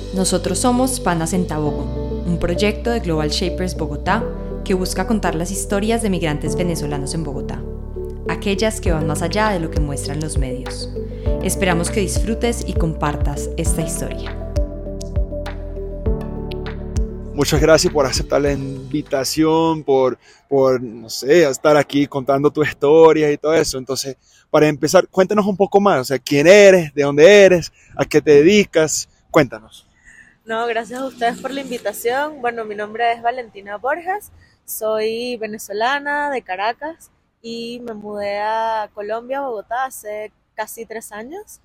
Nosotros somos Panas en Tabogo, un proyecto de Global Shapers Bogotá que busca contar las historias de migrantes venezolanos en Bogotá, aquellas que van más allá de lo que muestran los medios. Esperamos que disfrutes y compartas esta historia. Muchas gracias por aceptar la invitación, por no sé, estar aquí contando tu historia y todo eso. Entonces, para empezar, cuéntanos un poco más, o sea, quién eres, de dónde eres, a qué te dedicas, cuéntanos. No, gracias a ustedes por la invitación. Bueno, mi nombre es Valentina Borges, soy venezolana de Caracas y me mudé a Colombia, Bogotá, hace casi 3 años.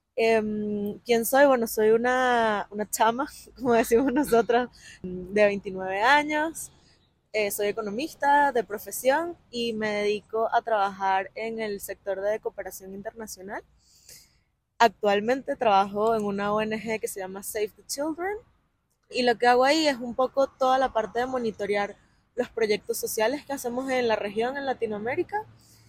¿Quién soy? Bueno, soy una chama, como decimos nosotros, de 29 años. Soy economista de profesión y me dedico a trabajar en el sector de cooperación internacional. Actualmente trabajo en una ONG que se llama Save the Children y lo que hago ahí es un poco toda la parte de monitorear los proyectos sociales que hacemos en la región, en Latinoamérica,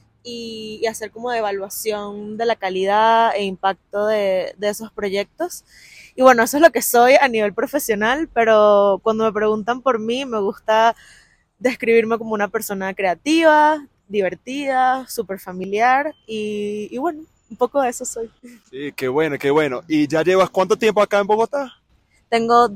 y hacer como de evaluación de la calidad e impacto de esos proyectos. Y bueno, eso es lo que soy a nivel profesional, pero cuando me preguntan por mí, me gusta describirme como una persona creativa, divertida, súper familiar y bueno, un poco de eso soy. Sí, qué bueno, qué bueno. ¿Y ya llevas cuánto tiempo acá en Bogotá? Tengo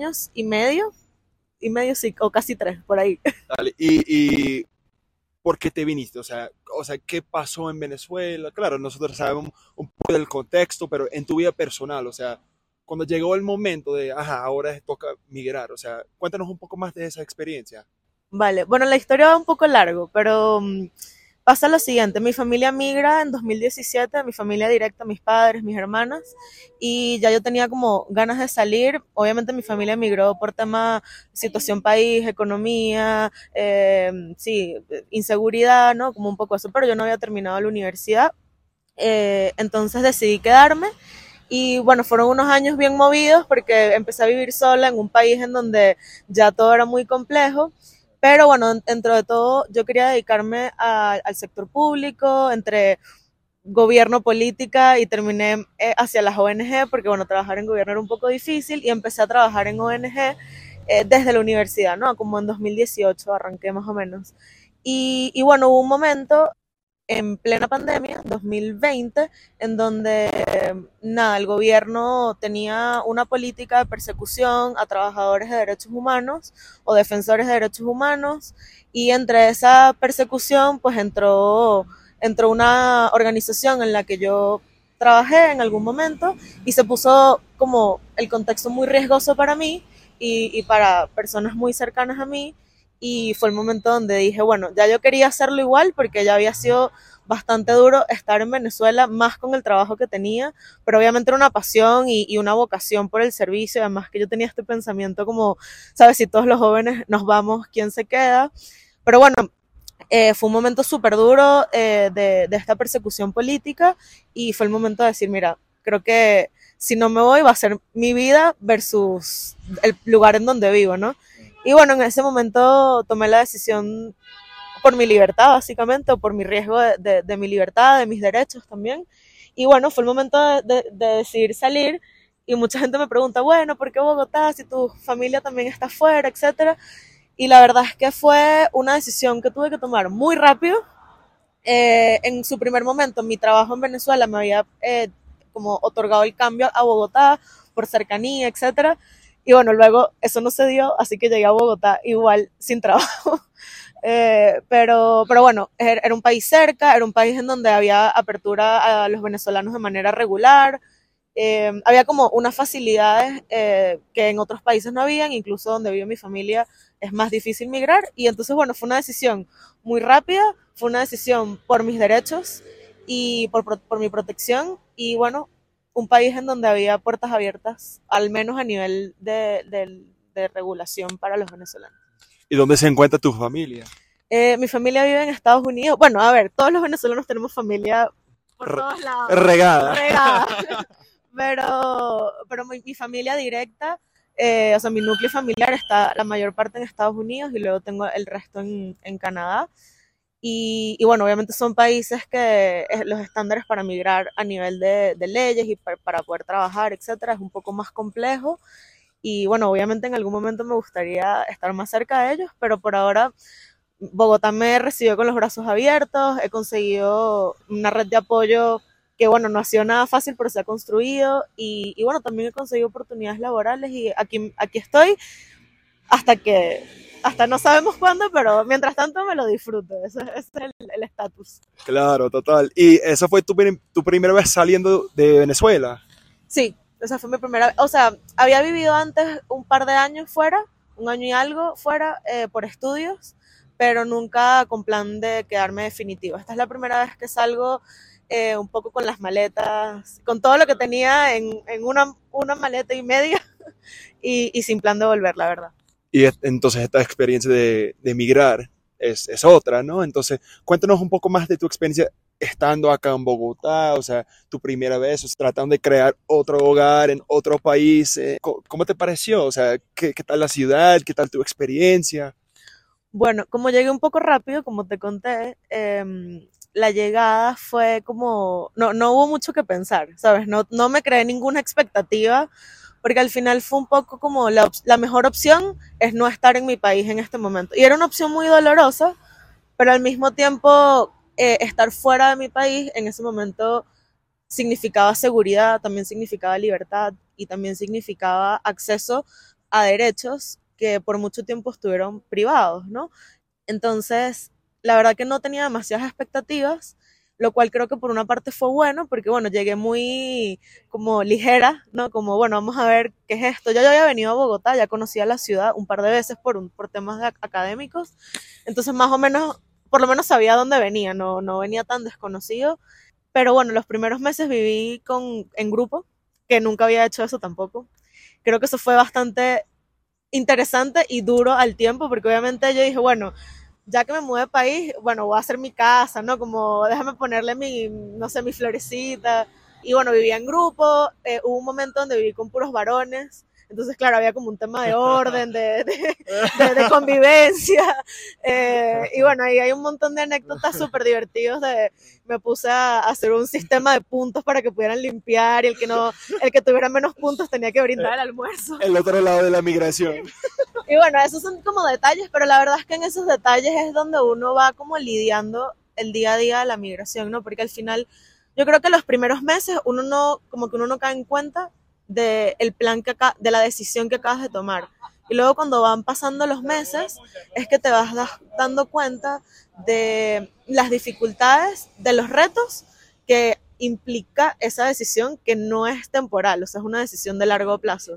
2 años y medio sí, o casi 3, por ahí. Dale, ¿y por qué te viniste? O sea, ¿qué pasó en Venezuela? Claro, nosotros sabemos un poco del contexto, pero en tu vida personal, o sea, cuando llegó el momento de, ahora toca migrar, o sea, cuéntanos un poco más de esa experiencia. Vale, bueno, la historia va un poco largo, pero pasa lo siguiente, mi familia migra en 2017, mi familia directa, mis padres, mis hermanas, y ya yo tenía como ganas de salir. Obviamente mi familia migró por tema situación país, economía, sí, inseguridad, ¿no? Como un poco eso, pero yo no había terminado la universidad, entonces decidí quedarme. Y bueno, fueron unos años bien movidos porque empecé a vivir sola en un país en donde ya todo era muy complejo. Pero bueno, dentro de todo yo quería dedicarme al sector público, entre gobierno, política, y terminé hacia las ONG porque bueno, trabajar en gobierno era un poco difícil y empecé a trabajar en ONG desde la universidad, ¿no? Como en 2018 arranqué más o menos. Y bueno, hubo un momento en plena pandemia, 2020, en donde nada, el gobierno tenía una política de persecución a trabajadores de derechos humanos o defensores de derechos humanos, y entre esa persecución pues entró una organización en la que yo trabajé en algún momento y se puso como el contexto muy riesgoso para mí y para personas muy cercanas a mí, y fue el momento donde dije, bueno, ya yo quería hacerlo igual porque ya había sido bastante duro estar en Venezuela, más con el trabajo que tenía, pero obviamente era una pasión y una vocación por el servicio, además que yo tenía este pensamiento como, sabes, si todos los jóvenes nos vamos, ¿quién se queda? Pero bueno, fue un momento súper duro de esta persecución política y fue el momento de decir, mira, creo que si no me voy va a ser mi vida versus el lugar en donde vivo, ¿no? Y bueno, en ese momento tomé la decisión por mi libertad, básicamente, o por mi riesgo de mi libertad, de mis derechos también. Y bueno, fue el momento de decidir salir. Y mucha gente me pregunta, bueno, ¿por qué Bogotá? Si tu familia también está afuera, etcétera. Y la verdad es que fue una decisión que tuve que tomar muy rápido. En su primer momento, mi trabajo en Venezuela me había como otorgado el cambio a Bogotá por cercanía, etcétera. Y bueno, luego eso no se dio, así que llegué a Bogotá igual sin trabajo. Pero bueno, era un país cerca, era un país en donde había apertura a los venezolanos de manera regular. Había como unas facilidades que en otros países no habían, incluso donde vive mi familia es más difícil migrar. Y entonces, bueno, fue una decisión muy rápida, fue una decisión por mis derechos y por mi protección. Y bueno, un país en donde había puertas abiertas, al menos a nivel de regulación para los venezolanos. ¿Y dónde se encuentra tu familia? Mi familia vive en Estados Unidos. Bueno, a ver, todos los venezolanos tenemos familia por todos lados. Regada. Pero mi familia directa, o sea, mi núcleo familiar está la mayor parte en Estados Unidos y luego tengo el resto en Canadá. Y bueno, obviamente son países que los estándares para migrar a nivel de leyes y para poder trabajar, etcétera, es un poco más complejo. Y bueno, obviamente en algún momento me gustaría estar más cerca de ellos, pero por ahora Bogotá me recibió con los brazos abiertos, he conseguido una red de apoyo que bueno, no ha sido nada fácil, pero se ha construido y bueno, también he conseguido oportunidades laborales y aquí estoy hasta no sabemos cuándo, pero mientras tanto me lo disfruto, ese es el estatus. Claro, total. ¿Y esa fue tu primera vez saliendo de Venezuela? Sí, esa fue mi primera vez, o sea, había vivido antes un par de años fuera, un año y algo fuera por estudios, pero nunca con plan de quedarme definitivo. Esta es la primera vez que salgo un poco con las maletas, con todo lo que tenía en una maleta y media y sin plan de volver, la verdad. Y entonces esta experiencia de emigrar es otra, ¿no? Entonces, cuéntanos un poco más de tu experiencia estando acá en Bogotá, o sea, tu primera vez, o sea, tratando de crear otro hogar en otro país. ¿Cómo te pareció? O sea, ¿qué tal la ciudad? ¿Qué tal tu experiencia? Bueno, como llegué un poco rápido, como te conté, la llegada fue como, no hubo mucho que pensar, ¿sabes? No me creé ninguna expectativa, porque al final fue un poco como la mejor opción es no estar en mi país en este momento. Y era una opción muy dolorosa, pero al mismo tiempo estar fuera de mi país en ese momento significaba seguridad, también significaba libertad y también significaba acceso a derechos que por mucho tiempo estuvieron privados, ¿no? Entonces, la verdad que no tenía demasiadas expectativas, lo cual creo que por una parte fue bueno, porque bueno, llegué muy como ligera, ¿no? Como, bueno, vamos a ver qué es esto. Ya había venido a Bogotá, ya conocía la ciudad un par de veces por temas académicos, entonces más o menos, por lo menos sabía dónde venía, no venía tan desconocido, pero bueno, los primeros meses viví en grupo, que nunca había hecho eso tampoco. Creo que eso fue bastante interesante y duro al tiempo, porque obviamente yo dije, bueno, ya que me mudé de país, bueno, voy a hacer mi casa, ¿no? Como déjame ponerle no sé, mi florecita. Y bueno, vivía en grupo, hubo un momento donde viví con puros varones, entonces claro, había como un tema de orden, de convivencia, y bueno, ahí hay un montón de anécdotas súper divertidos me puse a hacer un sistema de puntos para que pudieran limpiar y el que tuviera menos puntos tenía que brindar el almuerzo. El otro lado de la migración. Y bueno, esos son como detalles, pero la verdad es que en esos detalles es donde uno va como lidiando el día a día de la migración, ¿no? Porque al final, yo creo que los primeros meses uno no cae en cuenta del plan de la decisión que acabas de tomar. Y luego cuando van pasando los meses, es que te vas dando cuenta de las dificultades, de los retos que implica esa decisión que no es temporal, o sea, es una decisión de largo plazo.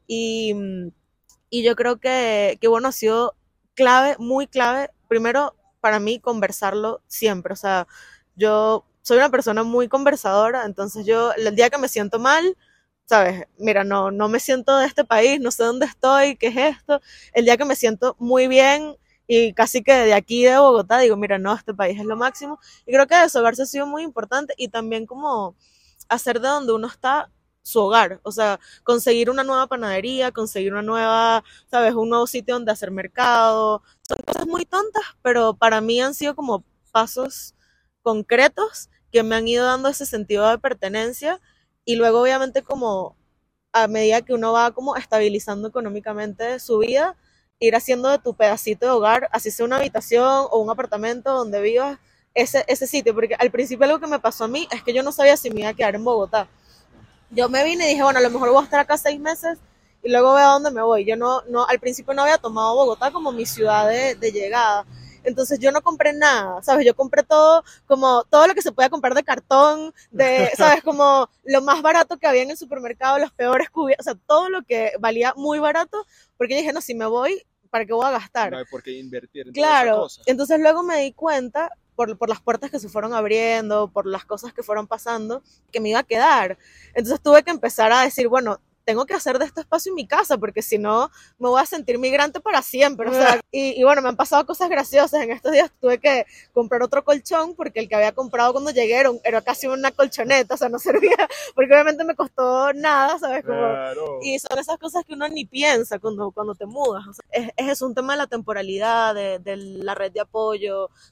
Y yo creo que bueno, ha sido clave, muy clave, primero para mí conversarlo siempre, o sea, yo soy una persona muy conversadora, entonces yo el día que me siento mal, sabes, mira, no me siento de este país, no sé dónde estoy, qué es esto, el día que me siento muy bien y casi que de aquí de Bogotá digo, mira, no, este país es lo máximo, y creo que desahogarse ha sido muy importante y también como hacer de donde uno está su hogar, o sea, conseguir una nueva panadería, conseguir una nueva, sabes, un nuevo sitio donde hacer mercado, son cosas muy tontas, pero para mí han sido como pasos concretos que me han ido dando ese sentido de pertenencia y luego obviamente como a medida que uno va como estabilizando económicamente su vida, ir haciendo de tu pedacito de hogar, así sea una habitación o un apartamento donde vivas, ese sitio, porque al principio algo que me pasó a mí es que yo no sabía si me iba a quedar en Bogotá. Yo me vine y dije, bueno, a lo mejor voy a estar acá 6 meses y luego veo a dónde me voy. Yo al principio no había tomado Bogotá como mi ciudad de llegada. Entonces yo no compré nada, ¿sabes? Yo compré todo, como todo lo que se podía comprar de cartón, ¿sabes? Como lo más barato que había en el supermercado, los peores cubiertos, o sea, todo lo que valía muy barato, porque dije, no, si me voy, ¿para qué voy a gastar? No hay por qué invertir en claro, todas esas cosas. Entonces luego me di cuenta, por las puertas que se fueron abriendo, por las cosas que fueron pasando, que me iba a quedar. Entonces tuve que empezar a decir, bueno, tengo que hacer de este espacio mi casa, porque si no, me voy a sentir migrante para siempre, o sea, y bueno, me han pasado cosas graciosas, en estos días tuve que comprar otro colchón, porque el que había comprado cuando llegué era casi una colchoneta, o sea, no servía, porque obviamente me costó nada, ¿sabes? Como, Claro. y son esas cosas que uno ni piensa cuando te mudas, o sea, es un tema de la temporalidad, de la red de apoyo,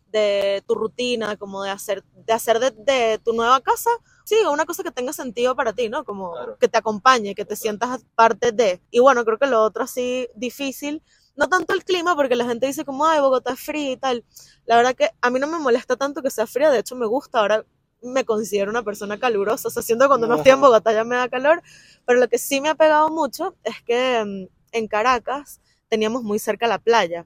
de tu rutina, como de hacer de tu nueva casa, sí, una cosa que tenga sentido para ti, ¿no? Como Claro. que te acompañe, que te sientas parte de. Y bueno, creo que lo otro así difícil, no tanto el clima, porque la gente dice como, ay, Bogotá es frío y tal. La verdad que a mí no me molesta tanto que sea fría, de hecho me gusta, ahora me considero una persona calurosa, o sea, siento que cuando no estoy en Bogotá ya me da calor, pero lo que sí me ha pegado mucho es que en Caracas teníamos muy cerca la playa.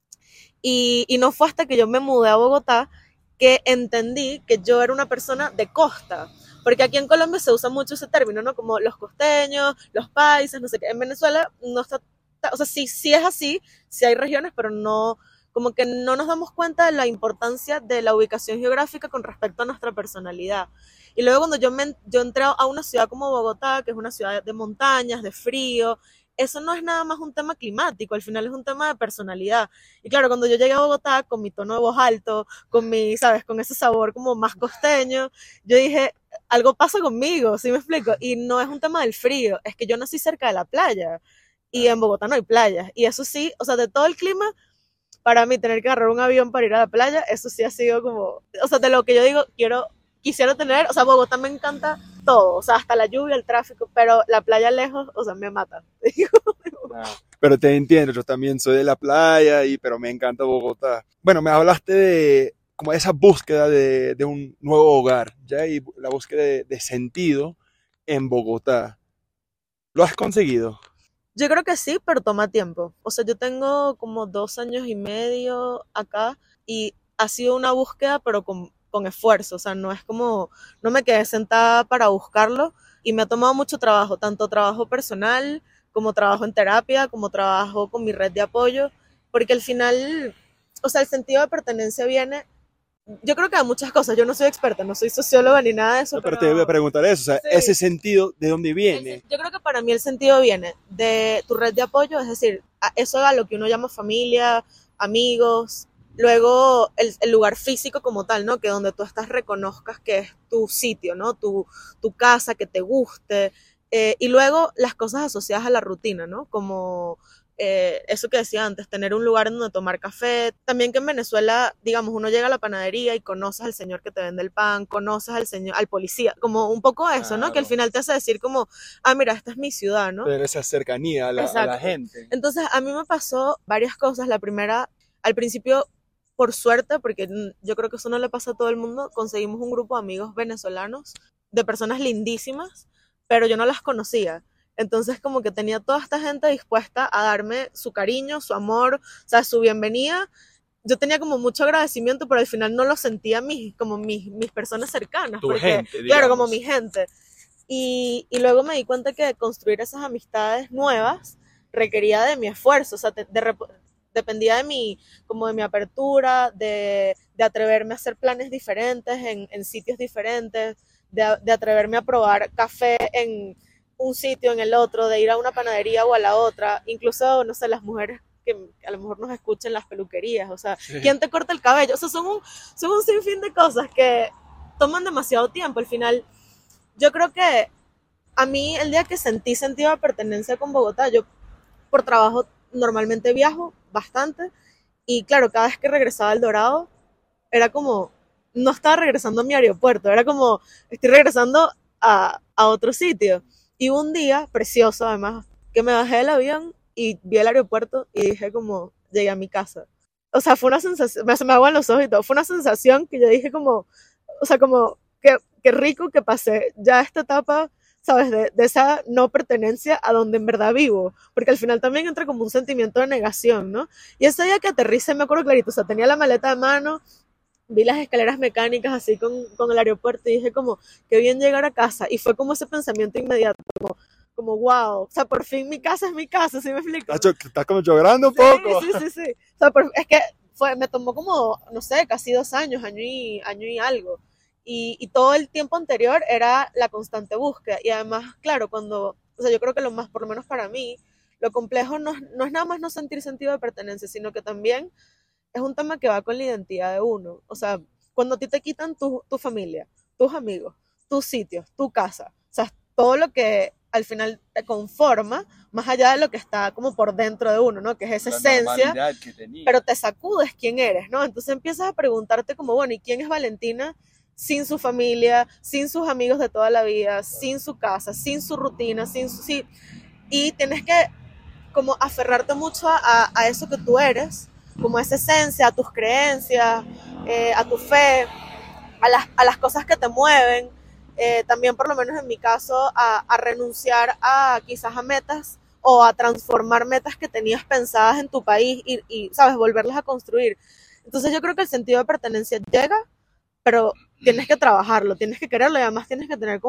Y no fue hasta que yo me mudé a Bogotá que entendí que yo era una persona de costa. Porque aquí en Colombia se usa mucho ese término, ¿no? Como los costeños, los paisas, no sé qué. En Venezuela no está, o sea, sí es así, sí hay regiones, pero no, como que no nos damos cuenta de la importancia de la ubicación geográfica con respecto a nuestra personalidad. Y luego cuando yo entré a una ciudad como Bogotá, que es una ciudad de montañas, de frío, eso no es nada más un tema climático, al final es un tema de personalidad. Y claro, cuando yo llegué a Bogotá con mi tono de voz alto, con mi, ¿sabes? Con ese sabor como más costeño, yo dije, algo pasa conmigo, ¿sí me explico? Y no es un tema del frío, es que yo nací cerca de la playa y en Bogotá no hay playas. Y eso sí, o sea, de todo el clima, para mí tener que agarrar un avión para ir a la playa, eso sí ha sido como, o sea, de lo que yo digo, quisiera tener, o sea, Bogotá me encanta todo, o sea, hasta la lluvia, el tráfico, pero la playa lejos, o sea, me mata. Pero te entiendo, yo también soy de la playa, pero me encanta Bogotá. Bueno, me hablaste de como esa búsqueda de un nuevo hogar, ¿ya? Y la búsqueda de sentido en Bogotá. ¿Lo has conseguido? Yo creo que sí, pero toma tiempo. O sea, yo tengo como 2 años y medio acá y ha sido una búsqueda, pero con esfuerzo. O sea, no es como, no me quedé sentada para buscarlo y me ha tomado mucho trabajo, tanto trabajo personal como trabajo en terapia, como trabajo con mi red de apoyo, porque al final, o sea, el sentido de pertenencia viene, yo creo que de muchas cosas. Yo no soy experta, no soy socióloga ni nada de eso, No, pero te voy a preguntar eso, o sea, sí. ese sentido, ¿de dónde viene? Yo creo que para mí el sentido viene de tu red de apoyo, es decir, eso a lo que uno llama familia, amigos, luego el lugar físico como tal, ¿no? Que donde tú estás reconozcas que es tu sitio, ¿no? Tu casa, que te guste, y luego las cosas asociadas a la rutina, ¿no? Como eso que decía antes, tener un lugar en donde tomar café. También que en Venezuela, digamos, uno llega a la panadería y conoces al señor que te vende el pan, conoces al policía, como un poco eso, ¿no? Que al final te hace decir como, ah, mira, esta es mi ciudad, ¿no? Tener esa cercanía a la gente. Entonces, a mí me pasó varias cosas. La primera, al principio, por suerte, porque yo creo que eso no le pasa a todo el mundo, conseguimos un grupo de amigos venezolanos, de personas lindísimas, pero yo no las conocía. Entonces como que tenía toda esta gente dispuesta a darme su cariño, su amor, o sea, su bienvenida. Yo tenía como mucho agradecimiento, pero al final no lo sentía como mis personas cercanas. Tu porque, gente, digamos. claro, como mi gente. Y luego me di cuenta que construir esas amistades nuevas requería de mi esfuerzo, o sea, dependía como de mi apertura, de atreverme a hacer planes diferentes en sitios diferentes, de atreverme a probar café en un sitio, en el otro, de ir a una panadería o a la otra, incluso, no sé, las mujeres que a lo mejor nos escuchen las peluquerías, o sea, sí. ¿Quién te corta el cabello? O sea, son un sinfín de cosas que toman demasiado tiempo. Al final, yo creo que a mí el día que sentí sentido de pertenencia con Bogotá, yo por trabajo normalmente viajo bastante y claro, cada vez que regresaba al Dorado, era como, no estaba regresando a mi aeropuerto, era como, estoy regresando a otro sitio. Y un día, precioso además, que me bajé del avión y vi el aeropuerto y dije como, llegué a mi casa. O sea, fue una sensación, se me aguan los ojos y todo, fue una sensación que yo dije como, o sea, como, qué rico que pasé ya esta etapa, ¿sabes? De esa no pertenencia a donde en verdad vivo, porque al final también entra como un sentimiento de negación, ¿no? Y ese día que aterricé, me acuerdo clarito, o sea, tenía la maleta de mano, vi las escaleras mecánicas así con el aeropuerto y dije como, qué bien llegar a casa. Y fue como ese pensamiento inmediato, como wow, o sea, por fin mi casa es mi casa, ¿sí me explico? Estás como llorando un poco. Sí. O sea, es que me tomó como, no sé, casi 2 años, año y algo. Y todo el tiempo anterior era la constante búsqueda. Y además, claro, o sea, yo creo que por lo menos para mí, lo complejo no es nada más no sentir sentido de pertenencia, sino que también es un tema que va con la identidad de uno. O sea, cuando a ti te quitan tu familia, tus amigos, tus sitios, tu casa, o sea, todo lo que al final te conforma, más allá de lo que está como por dentro de uno, ¿no? Que es esa esencia, pero te sacudes quién eres, ¿no? Entonces empiezas a preguntarte como, bueno, ¿y quién es Valentina sin su familia, sin sus amigos de toda la vida, sin su casa, sin su rutina, sí, y tienes que como aferrarte mucho a eso que tú eres, como esa esencia, a tus creencias, a tu fe, a las cosas que te mueven, también por lo menos en mi caso, a renunciar a quizás a metas o a transformar metas que tenías pensadas en tu país y, ¿sabes?, volverlas a construir. Entonces yo creo que el sentido de pertenencia llega, pero tienes que trabajarlo, tienes que quererlo y además tienes que tener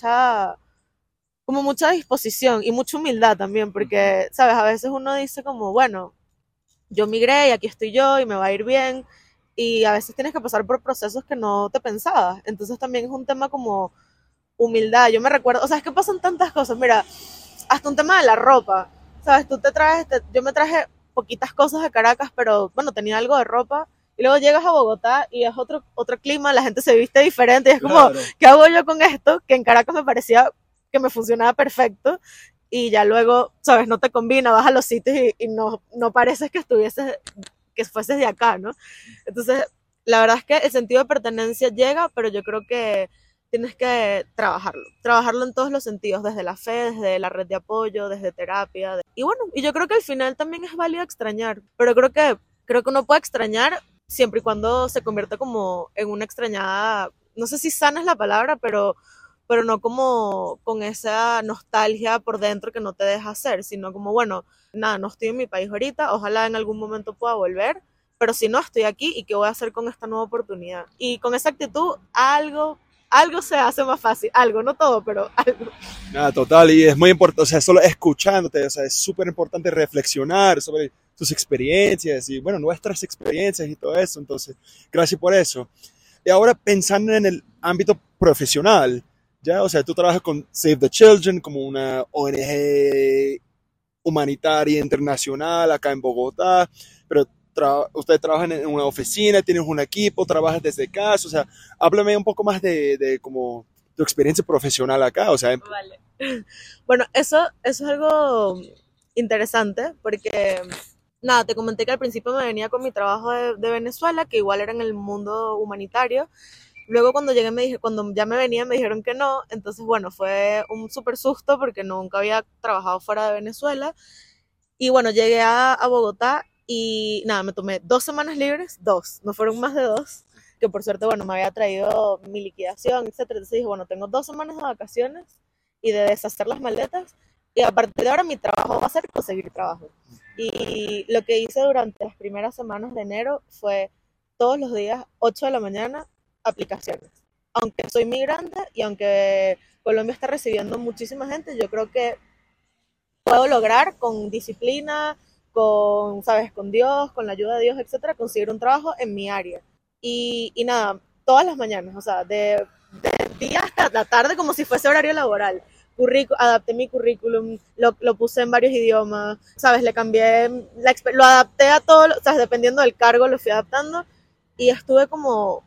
como mucha disposición y mucha humildad también, porque, ¿sabes?, a veces uno dice como, bueno, yo migré y aquí estoy yo y me va a ir bien, y a veces tienes que pasar por procesos que no te pensabas. Entonces también es un tema como humildad. Yo me recuerdo, o sea, es que pasan tantas cosas. Mira, hasta un tema de la ropa. ¿Sabes? Yo me traje poquitas cosas de Caracas, pero bueno, tenía algo de ropa. Y luego llegas a Bogotá y es otro clima, la gente se viste diferente. Y es como, claro, ¿qué hago yo con esto? Que en Caracas me parecía que me funcionaba perfecto. Y ya luego, ¿sabes? No te combina, vas a los sitios y no pareces que fueses de acá, ¿no? Entonces, la verdad es que el sentido de pertenencia llega, pero yo creo que tienes que trabajarlo en todos los sentidos, desde la fe, desde la red de apoyo, desde terapia. Y bueno, y yo creo que al final también es válido extrañar, pero creo que uno puede extrañar siempre y cuando se convierta como en una extrañada, no sé si sana es la palabra, pero no como con esa nostalgia por dentro que no te deja hacer, sino como, bueno, nada, no estoy en mi país ahorita, ojalá en algún momento pueda volver, pero si no, estoy aquí y qué voy a hacer con esta nueva oportunidad. Y con esa actitud, algo se hace más fácil, algo, no todo, pero algo. Nada, total, y es muy importante, o sea, solo escuchándote, o sea, es súper importante reflexionar sobre tus experiencias y, bueno, nuestras experiencias y todo eso, entonces, gracias por eso. Y ahora pensando en el ámbito profesional, ¿ya? O sea, tú trabajas con Save the Children como una ONG humanitaria internacional acá en Bogotá, pero ustedes trabajan en una oficina, tienes un equipo, trabajas desde casa, o sea, háblame un poco más de como tu experiencia profesional acá, o sea. Vale. Bueno, eso es algo interesante porque, nada, te comenté que al principio me venía con mi trabajo de Venezuela, que igual era en el mundo humanitario. Luego cuando cuando ya me venía me dijeron que no, entonces bueno, fue un súper susto porque nunca había trabajado fuera de Venezuela. Y bueno, llegué a Bogotá y nada, me tomé 2 semanas libres, no fueron más de 2, que por suerte, bueno, me había traído mi liquidación, etcétera. Entonces dije, bueno, tengo 2 semanas de vacaciones y de deshacer las maletas, y a partir de ahora mi trabajo va a ser conseguir trabajo. Y lo que hice durante las primeras semanas de enero fue todos los días, 8 de la mañana, aplicaciones. Aunque soy migrante y aunque Colombia está recibiendo muchísima gente, yo creo que puedo lograr con disciplina, ¿sabes?, con Dios, con la ayuda de Dios, etcétera, conseguir un trabajo en mi área. Y nada, todas las mañanas, o sea, de día hasta la tarde como si fuese horario laboral. Adapté mi currículum, lo puse en varios idiomas, ¿sabes? Le cambié, lo adapté a todo, ¿sabes? Dependiendo del cargo lo fui adaptando y estuve como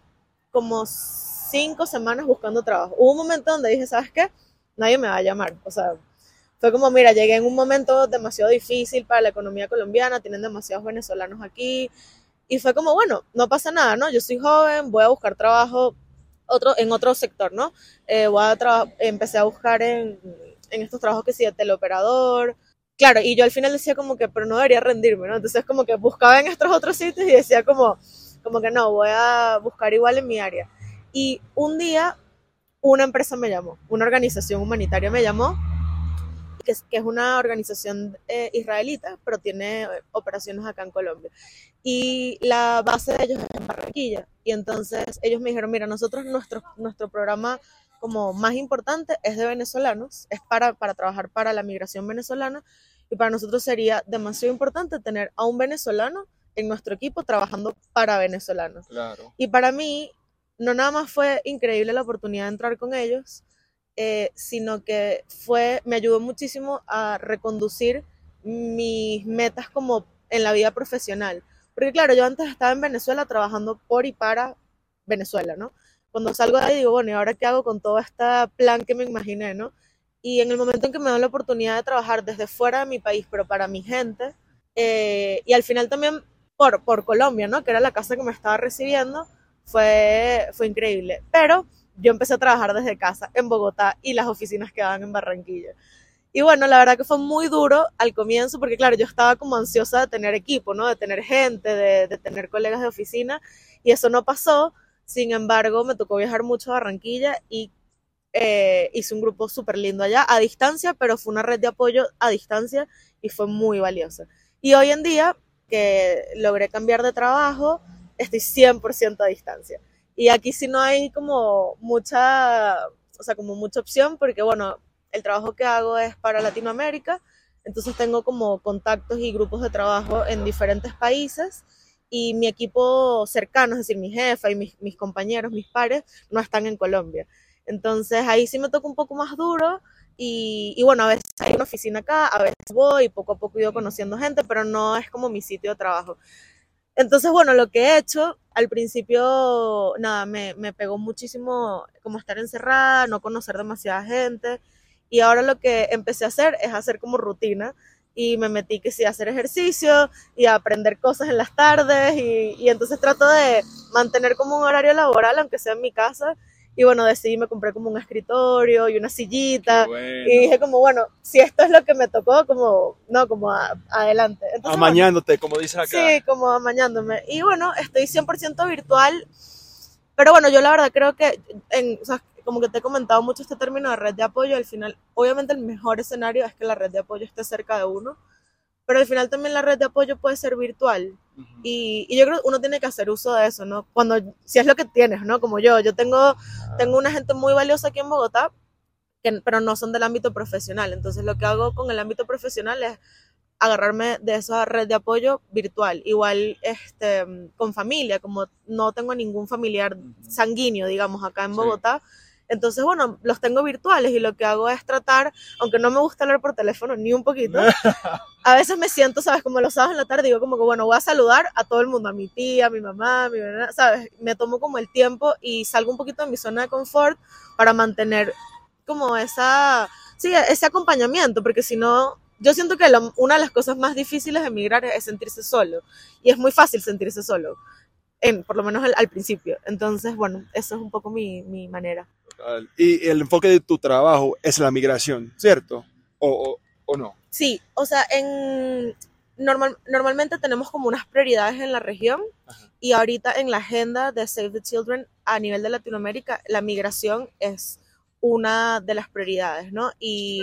5 semanas buscando trabajo. Hubo un momento donde dije, ¿sabes qué? Nadie me va a llamar, o sea, fue como, mira, llegué en un momento demasiado difícil para la economía colombiana, tienen demasiados venezolanos aquí, y fue como, bueno, no pasa nada, ¿no? Yo soy joven, voy a buscar trabajo en otro sector, ¿no? Empecé a buscar en estos trabajos que sí, de teleoperador. Claro, y yo al final decía como que, pero no debería rendirme, ¿no? Entonces como que buscaba en estos otros sitios y decía como que no, voy a buscar igual en mi área. Y un día una empresa me llamó, una organización humanitaria me llamó, que es una organización israelita, pero tiene operaciones acá en Colombia. Y la base de ellos es en Barranquilla. Y entonces ellos me dijeron, mira, nuestro programa como más importante es de venezolanos, es para trabajar para la migración venezolana, y para nosotros sería demasiado importante tener a un venezolano en nuestro equipo trabajando para venezolanos. Claro. Y para mí, no nada más fue increíble la oportunidad de entrar con ellos, sino que me ayudó muchísimo a reconducir mis metas como en la vida profesional. Porque claro, yo antes estaba en Venezuela trabajando por y para Venezuela, ¿no? Cuando salgo de ahí digo, bueno, ¿y ahora qué hago con todo este plan que me imaginé, no? y en el momento en que me dan la oportunidad de trabajar desde fuera de mi país, pero para mi gente, y al final también por Colombia, ¿no? Que era la casa que me estaba recibiendo, fue increíble. Pero yo empecé a trabajar desde casa en Bogotá y las oficinas quedaban en Barranquilla. Y bueno, la verdad que fue muy duro al comienzo porque claro, yo estaba como ansiosa de tener equipo, ¿no? De tener gente, de tener colegas de oficina y eso no pasó. Sin embargo, me tocó viajar mucho a Barranquilla y hice un grupo súper lindo allá, a distancia, pero fue una red de apoyo a distancia y fue muy valiosa. Y hoy en día, que logré cambiar de trabajo, estoy 100% a distancia. Y aquí sí no hay como mucha, o sea, como mucha opción, porque bueno, el trabajo que hago es para Latinoamérica, entonces tengo como contactos y grupos de trabajo en diferentes países y mi equipo cercano, es decir, mi jefa y mis compañeros, mis pares, no están en Colombia. Entonces ahí sí me toca un poco más duro y bueno, a veces hay una oficina acá, a veces voy y poco a poco he ido conociendo gente, pero no es como mi sitio de trabajo. Entonces, bueno, lo que he hecho, al principio, nada, me pegó muchísimo como estar encerrada, no conocer demasiada gente. Y ahora lo que empecé a hacer es hacer como rutina. Y me metí que sí a hacer ejercicio y a aprender cosas en las tardes. Y entonces trato de mantener como un horario laboral, aunque sea en mi casa. Y bueno, decidí, me compré como un escritorio y una sillita. Bueno. Y dije como, bueno, si esto es lo que me tocó, como, no, como adelante. Entonces, Amañándote, como dicen acá. sí, como amañándome. Y bueno, estoy 100% virtual, pero bueno, yo la verdad creo que, o sea, como que te he comentado mucho este término de red de apoyo, al final, obviamente el mejor escenario es que la red de apoyo esté cerca de uno, pero al final también la red de apoyo puede ser virtual. Y yo creo que uno tiene que hacer uso de eso, ¿no? Si es lo que tienes, ¿no? Como yo tengo una gente muy valiosa aquí en Bogotá, pero no son del ámbito profesional. Entonces lo que hago con el ámbito profesional es agarrarme de esa red de apoyo virtual. Igual con familia, como no tengo ningún familiar sanguíneo, digamos, acá en Bogotá. Sí. Entonces, bueno, los tengo virtuales y lo que hago es tratar, aunque no me gusta hablar por teléfono ni un poquito, a veces me siento, ¿sabes? Como los sábados en la tarde, digo como que, bueno, voy a saludar a todo el mundo, a mi tía, a mi mamá, a mi nana, ¿sabes? Me tomo como el tiempo y salgo un poquito de mi zona de confort para mantener como ese acompañamiento, porque si no, yo siento que una de las cosas más difíciles de emigrar es sentirse solo, y es muy fácil sentirse solo, por lo menos al principio. Entonces, bueno, eso es un poco mi manera. Y el enfoque de tu trabajo es la migración, ¿cierto? ¿O no? Sí, o sea, normalmente tenemos como unas prioridades en la región. Ajá. Y ahorita en la agenda de Save the Children a nivel de Latinoamérica, la migración es una de las prioridades, ¿no? Y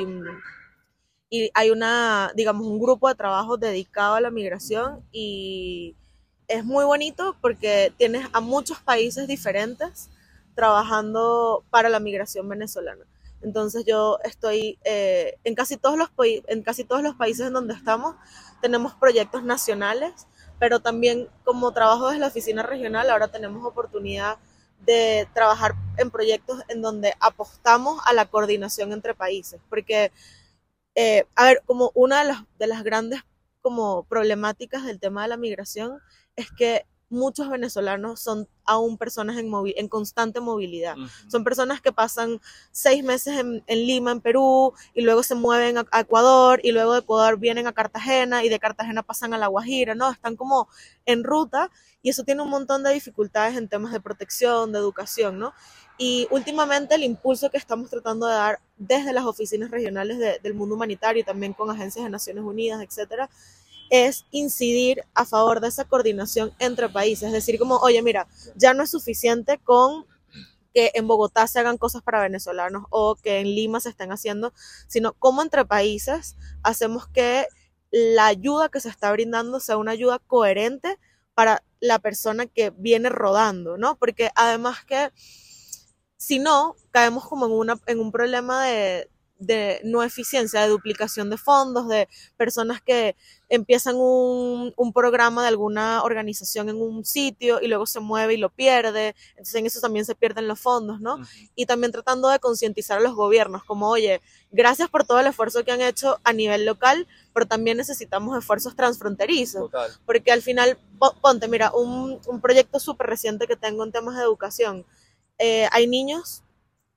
hay digamos, un grupo de trabajo dedicado a la migración y es muy bonito porque tienes a muchos países diferentes trabajando para la migración venezolana. Entonces yo estoy en casi todos los países en donde estamos, tenemos proyectos nacionales, pero también como trabajo desde la oficina regional, ahora tenemos oportunidad de trabajar en proyectos en donde apostamos a la coordinación entre países, porque a ver, como una de las grandes como problemáticas del tema de la migración es que muchos venezolanos son aún personas en constante movilidad. Son personas que pasan 6 meses en Lima, en Perú, y luego se mueven a Ecuador, y luego de Ecuador vienen a Cartagena, y de Cartagena pasan a La Guajira, ¿no? Están como en ruta, y eso tiene un montón de dificultades en temas de protección, de educación, ¿no? Y últimamente el impulso que estamos tratando de dar desde las oficinas regionales del mundo humanitario y también con agencias de Naciones Unidas, etcétera, es incidir a favor de esa coordinación entre países. Es decir, como, oye, mira, ya no es suficiente con que en Bogotá se hagan cosas para venezolanos o que en Lima se estén haciendo, sino cómo entre países hacemos que la ayuda que se está brindando sea una ayuda coherente para la persona que viene rodando, ¿no? Porque además que si no, caemos como en un problema de no eficiencia, de duplicación de fondos, de personas que empiezan un programa de alguna organización en un sitio y luego se mueve y lo pierde, entonces en eso también se pierden los fondos, ¿no? Y también tratando de concientizar a los gobiernos, como, oye, gracias por todo el esfuerzo que han hecho a nivel local, pero también necesitamos esfuerzos transfronterizos, total, porque al final, ponte, mira, un proyecto súper reciente que tengo en temas de educación, hay niños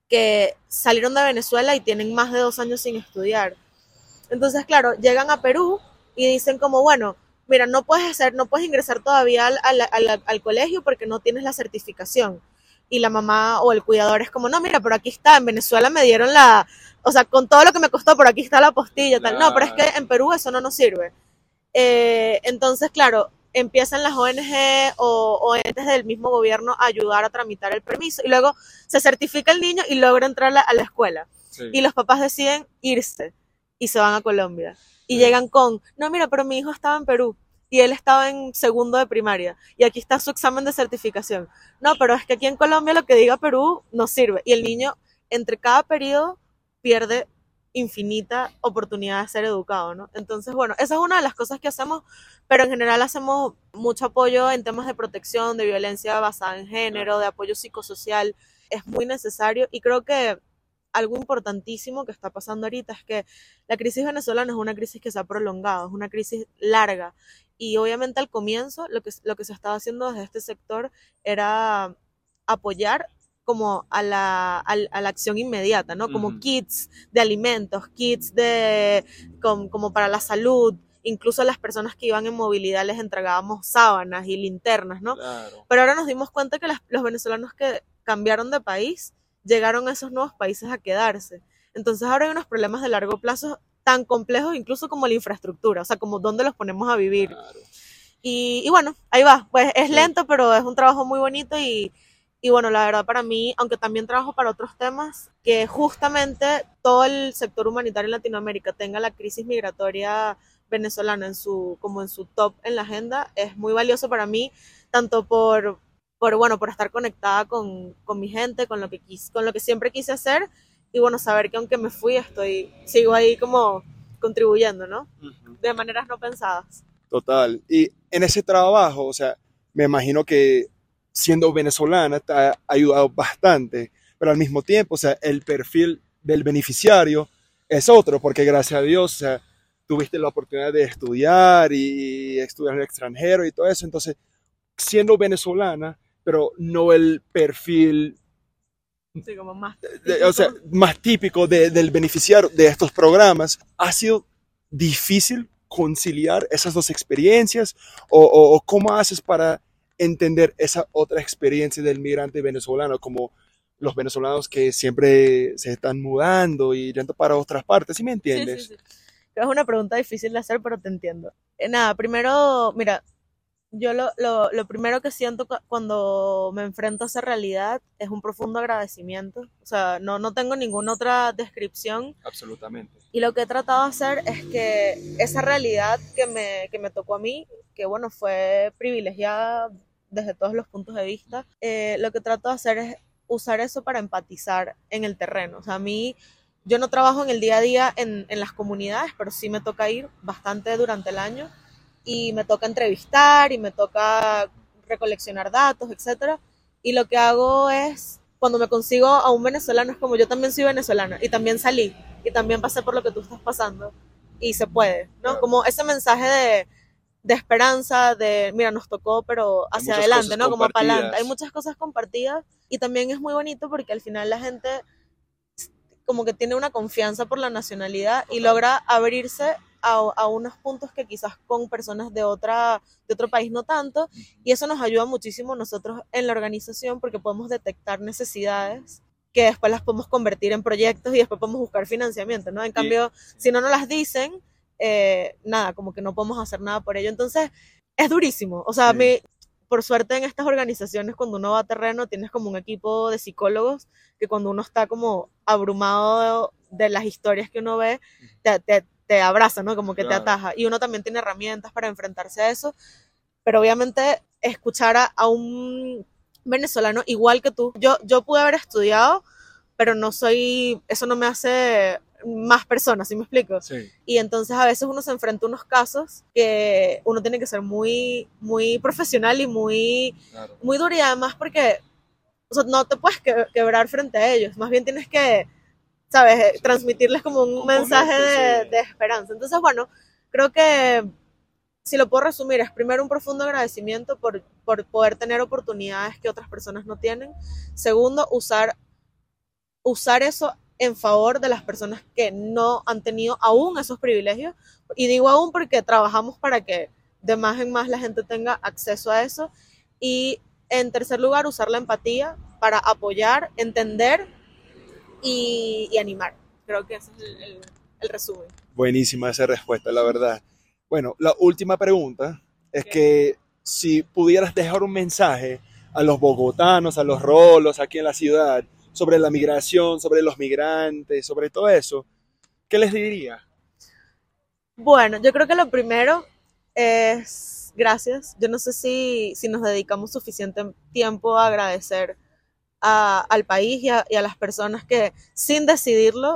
que salieron de Venezuela y tienen más de 2 años sin estudiar. Entonces, claro, llegan a Perú y dicen como, bueno, mira, no puedes ingresar todavía al colegio porque no tienes la certificación. Y la mamá o el cuidador es como, no, mira, pero aquí está, en Venezuela me dieron o sea, con todo lo que me costó, pero aquí está la postilla, tal. No, pero es que en Perú eso no nos sirve. Entonces, claro, empiezan las ONG o entes del mismo gobierno a ayudar a tramitar el permiso y luego se certifica el niño y logra entrar a la escuela. Sí. Y los papás deciden irse y se van a Colombia. Y llegan con, no, mira, pero mi hijo estaba en Perú y él estaba en segundo de primaria y aquí está su examen de certificación. No, pero es que aquí en Colombia lo que diga Perú no sirve. Y el niño, entre cada periodo, pierde infinita oportunidad de ser educado, ¿no? Entonces, bueno, esa es una de las cosas que hacemos, pero en general hacemos mucho apoyo en temas de protección, de violencia basada en género, de apoyo psicosocial. Es muy necesario y creo que algo importantísimo que está pasando ahorita es que la crisis venezolana es una crisis que se ha prolongado, es una crisis larga y obviamente al comienzo lo que se estaba haciendo desde este sector era apoyar como a la acción inmediata, ¿no? Como kits de alimentos, kits como para la salud, incluso a las personas que iban en movilidad les entregábamos sábanas y linternas, ¿no? Claro. Pero ahora nos dimos cuenta que los venezolanos que cambiaron de país llegaron a esos nuevos países a quedarse. Entonces ahora hay unos problemas de largo plazo tan complejos incluso como la infraestructura, o sea, como dónde los ponemos a vivir. Claro. Y bueno, ahí va, pues es lento, pero es un trabajo muy bonito y bueno, la verdad para mí, aunque también trabajo para otros temas, que justamente todo el sector humanitario en Latinoamérica tenga la crisis migratoria venezolana como en su top en la agenda, es muy valioso para mí, tanto por estar conectada con mi gente, con lo que siempre quise hacer, y bueno, saber que aunque me fui, sigo ahí como contribuyendo, ¿no? De maneras no pensadas. Total. Y en ese trabajo, o sea, me imagino que siendo venezolana te ha ayudado bastante, pero al mismo tiempo, o sea, el perfil del beneficiario es otro, porque gracias a Dios, o sea, tuviste la oportunidad de estudiar y estudiar en el extranjero y todo eso, entonces, siendo venezolana, pero no el perfil sí, como más típico del beneficiario de estos programas, ha sido difícil conciliar esas dos experiencias o cómo haces para entender esa otra experiencia del migrante venezolano, como los venezolanos que siempre se están mudando y yendo para otras partes, ¿sí me entiendes? Sí. Es una pregunta difícil de hacer, pero te entiendo. Nada, primero, mira, yo lo primero que siento cuando me enfrento a esa realidad es un profundo agradecimiento. O sea, no tengo ninguna otra descripción. Absolutamente. Y lo que he tratado de hacer es que esa realidad que me tocó a mí, que bueno, fue privilegiada desde todos los puntos de vista, lo que trato de hacer es usar eso para empatizar en el terreno. O sea, yo no trabajo en el día a día en las comunidades, pero sí me toca ir bastante durante el año y me toca entrevistar y me toca recoleccionar datos, etcétera. Y lo que hago es, cuando me consigo a un venezolano, es como yo también soy venezolana y también salí y también pasé por lo que tú estás pasando y se puede, ¿no? Como ese mensaje de esperanza, de mira, nos tocó, pero hacia adelante, ¿no? Como para adelante. Hay muchas cosas compartidas y también es muy bonito porque al final la gente como que tiene una confianza por la nacionalidad y logra abrirse a unos puntos que quizás con personas de otro país no tanto, y eso nos ayuda muchísimo nosotros en la organización porque podemos detectar necesidades que después las podemos convertir en proyectos y después podemos buscar financiamiento, ¿no? En cambio, si no nos las dicen, nada, como que no podemos hacer nada por ello. Entonces, es durísimo. O sea, por suerte en estas organizaciones, cuando uno va a terreno, tienes como un equipo de psicólogos que cuando uno está como abrumado de las historias que uno ve, te abraza, ¿no? Como que te ataja. Y uno también tiene herramientas para enfrentarse a eso. Pero obviamente escuchar a un venezolano igual que tú. Yo pude haber estudiado, pero eso no me hace más personas, ¿sí me explico? Sí. Y entonces a veces uno se enfrenta a unos casos que uno tiene que ser muy, muy profesional y muy duro, y además porque, o sea, no te puedes quebrar frente a ellos, más bien tienes que, ¿sabes? Transmitirles como un mensaje de esperanza. Entonces, bueno, creo que si lo puedo resumir, es primero un profundo agradecimiento por poder tener oportunidades que otras personas no tienen. Segundo, usar usar eso en favor de las personas que no han tenido aún esos privilegios. Y digo aún porque trabajamos para que de más en más la gente tenga acceso a eso. Y en tercer lugar, usar la empatía para apoyar, entender y animar. Creo que ese es el resumen. Buenísima esa respuesta, la verdad. Bueno, la última pregunta es que si pudieras dejar un mensaje a los bogotanos, a los rolos aquí en la ciudad, sobre la migración, sobre los migrantes, sobre todo eso, ¿qué les diría? Bueno, yo creo que lo primero es gracias. Yo no sé si nos dedicamos suficiente tiempo a agradecer al país y a las personas que sin decidirlo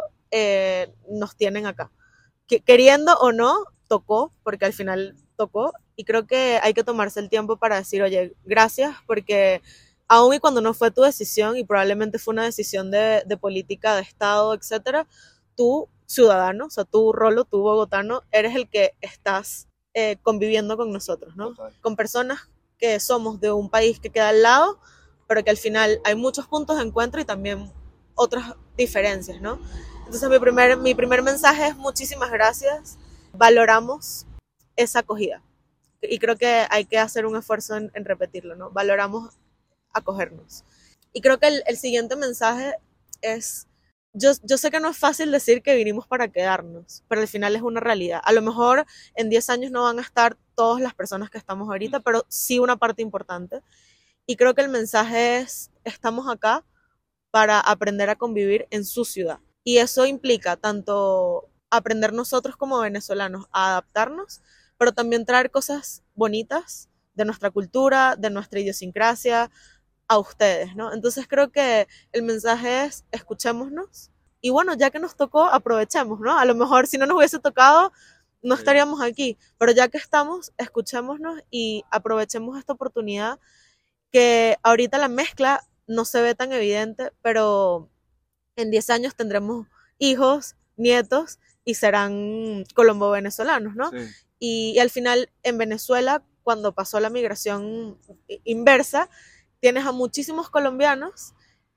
nos tienen acá. Queriendo o no, tocó, porque al final tocó, y creo que hay que tomarse el tiempo para decir, oye, gracias, porque aun y cuando no fue tu decisión, y probablemente fue una decisión de política, de Estado, etcétera, tú, ciudadano, o sea, tú, Rolo, tú, bogotano, eres el que estás conviviendo con nosotros, ¿no? Total. Con personas que somos de un país que queda al lado, pero que al final hay muchos puntos de encuentro y también otras diferencias, ¿no? Entonces mi primer mensaje es muchísimas gracias, valoramos esa acogida y creo que hay que hacer un esfuerzo en repetirlo, ¿no? Valoramos acogernos. Y creo que el siguiente mensaje es, yo sé que no es fácil decir que vinimos para quedarnos, pero al final es una realidad. A lo mejor en 10 años no van a estar todas las personas que estamos ahorita, pero sí una parte importante. Y creo que el mensaje es, estamos acá para aprender a convivir en su ciudad. Y eso implica tanto aprender nosotros como venezolanos a adaptarnos, pero también traer cosas bonitas de nuestra cultura, de nuestra idiosincrasia a ustedes, ¿no? Entonces creo que el mensaje es escuchémonos y bueno, ya que nos tocó, aprovechemos, ¿no? A lo mejor si no nos hubiese tocado, no estaríamos aquí, pero ya que estamos, escuchémonos y aprovechemos esta oportunidad que ahorita la mezcla no se ve tan evidente, pero en 10 años tendremos hijos, nietos y serán colombo-venezolanos, ¿no? Sí. Y al final en Venezuela, cuando pasó la migración inversa, tienes a muchísimos colombianos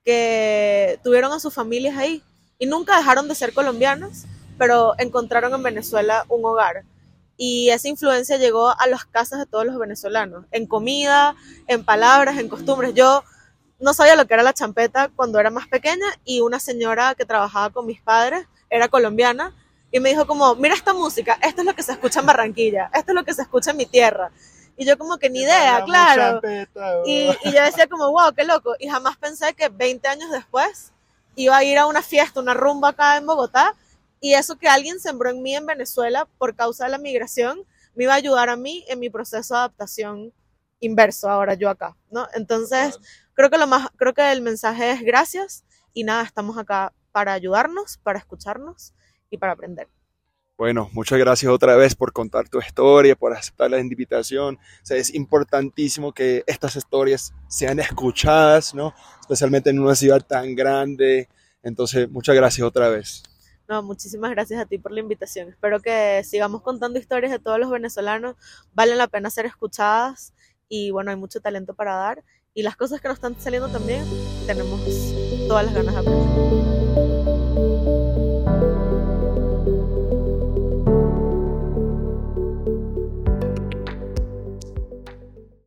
que tuvieron a sus familias ahí y nunca dejaron de ser colombianos, pero encontraron en Venezuela un hogar. Y esa influencia llegó a las casas de todos los venezolanos, en comida, en palabras, en costumbres. Yo no sabía lo que era la champeta cuando era más pequeña y una señora que trabajaba con mis padres era colombiana y me dijo como, mira esta música, esto es lo que se escucha en Barranquilla, esto es lo que se escucha en mi tierra. Y yo como que ni idea, claro. Y yo decía como, wow, qué loco. Y jamás pensé que 20 años después iba a ir a una fiesta, una rumba acá en Bogotá, y eso que alguien sembró en mí en Venezuela por causa de la migración me iba a ayudar a mí en mi proceso de adaptación inverso ahora yo acá, ¿no? Entonces, creo que el mensaje es gracias y nada, estamos acá para ayudarnos, para escucharnos y para aprender. Bueno, muchas gracias otra vez por contar tu historia, por aceptar la invitación. O sea, es importantísimo que estas historias sean escuchadas, ¿no? Especialmente en una ciudad tan grande. Entonces, muchas gracias otra vez. No, muchísimas gracias a ti por la invitación. Espero que sigamos contando historias de todos los venezolanos. Valen la pena ser escuchadas y bueno, hay mucho talento para dar. Y las cosas que nos están saliendo también, tenemos todas las ganas de aprender.